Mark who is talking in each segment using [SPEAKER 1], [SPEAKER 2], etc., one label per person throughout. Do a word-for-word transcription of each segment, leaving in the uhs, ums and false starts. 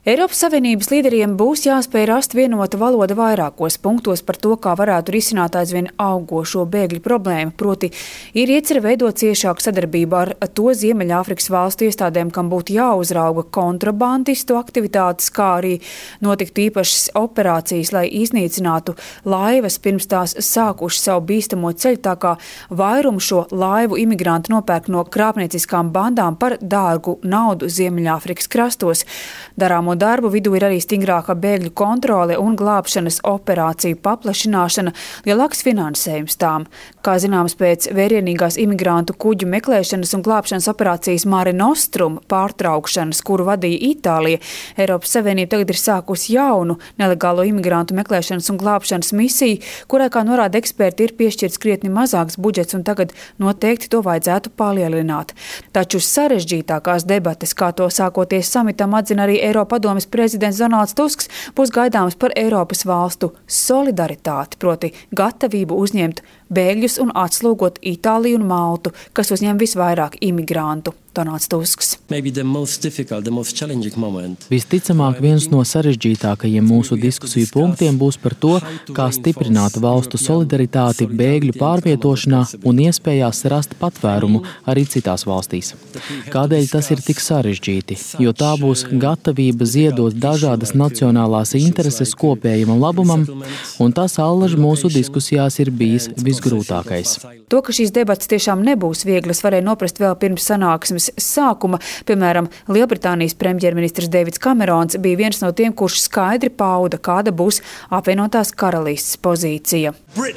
[SPEAKER 1] Eiropas Savienības līderiem būs jāspēj rast vienota valoda vairākos punktos par to, kā varētu risināt aizvien augošo bēgļu problēmu, proti ir iecerē veidot ciešāku sadarbību ar to Ziemeļāfrikas valstu iestādēm, kam būtu jāuzrauga kontrabandistu aktivitātes, kā arī notikt īpašas operācijas, lai iznīcinātu laivas pirms tās sākuši savu bīstamo ceļu, tā kā vairumu šo laivu imigranti nopērk no krāpnieciskām bandām par dārgu naudu Ziemeļāfrikas krastos. Darāmo darbu vidū ir arī stingrāka bēgļu kontrole un glābšanas operāciju paplašināšana, lielāks finansējums tām. Kā zināms, pēc vērienīgās imigrantu kuģu meklēšanas un glābšanas operācijas Mare Nostrum pārtraukšanas, kuru vadīja Itālija, Eiropas Savienība tagad ir sākusi jaunu nelegālo imigrantu meklēšanas un glābšanas misiju, kurai, kā norāda eksperti, ir piešķirts krietni mazāks budžets un tagad noteikti to vajadzētu palielināt. Taču sarežģītākās debates, kā to sākoties samitam atzina arī Eiropadomes prezidents Donalds Tusks, būs gaidāms par Eiropas valstu solidaritāti, proti gatavību uzņemt bēgļus un atslūgot Itāliju un Maltu, kas uzņem visvairāk imigrantu. Donalds Tusks.
[SPEAKER 2] Visticamāk, viens no sarežģītākajiem mūsu diskusiju punktiem būs par to, kā stiprināt valstu solidaritāti bēgļu pārvietošanā un iespējās rast patvērumu arī citās valstīs. Kādēļ tas ir tik sarežģīti? Jo tā būs gatavība ziedot dažādas nacionālās intereses kopējam labumam, un tas allaž mūsu diskusijās ir bijis visgrūtākais.
[SPEAKER 1] To, ka šīs debatas tiešām nebūs vieglas, varēja noprast vēl pirms sanāksmes sākuma. Piemēram, Lielbritānijas premjerministrs Deivids Kamerons bija viens no tiem, kurš skaidri pauda, kāda būs apvienotās karalistes pozīcija.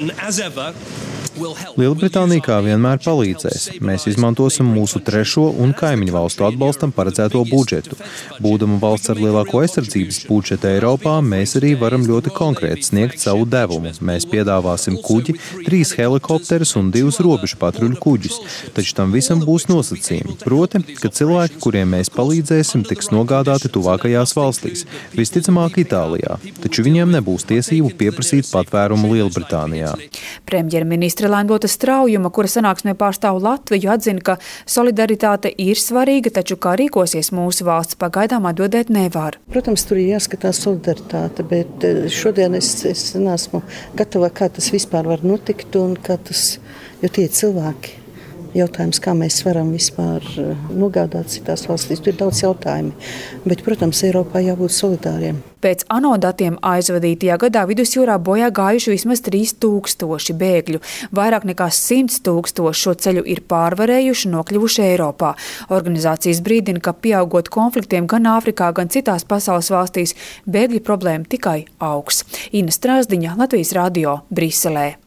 [SPEAKER 3] Lielbritānija kā vienmēr palīdzēs. Mēs izmantosim mūsu trešo un kaimiņu valstu atbalstam paredzēto budžetu. Būdama valsts ar lielāko aizsardzības budžetu Eiropā, mēs arī varam ļoti konkrēti sniegt savu devumu. Mēs piedāvāsim kuģi, trīs helikopterus un divus robežu patruļu kuģus. Taču tam visam būs nosacījumi. Proti, ka cilvēki, kuriem mēs palīdzēsim, tiks nogādāti tuvākajās valstīs. Visticamāk Itālijā. Taču viņiem nebūs tiesību pieprasīt patvērumu Lielbritānijā.
[SPEAKER 1] Premjerministra Laimota Straujuma, kura sanāksmē pārstāv Latviju, atzina, ka solidaritāte ir svarīga, taču kā rīkosies mūsu valsts pagaidām atbildēt nevar.
[SPEAKER 4] Protams, tur ir jāskatās solidaritāte, bet šodien es, es neesmu gatava, kā tas vispār var notikt un kā tas, jo tie cilvēki. Jautājums, kā mēs varam vispār nogādāt citās valstīs. Tur ir daudz jautājumu, bet, protams, Eiropā jābūt solidāriem.
[SPEAKER 1] Pēc ANO datiem aizvadītajā gadā vidusjūrā bojā gājuši vismaz trīs tūkstoši bēgļu. Vairāk nekā simts tūkstoši šo ceļu ir pārvarējuši un nokļuvuši Eiropā. Organizācijas brīdina, ka pieaugot konfliktiem gan Āfrikā, gan citās pasaules valstīs, bēgļu problēma tikai augs. Ina Strāzdiņa, Latvijas radio, Briselē.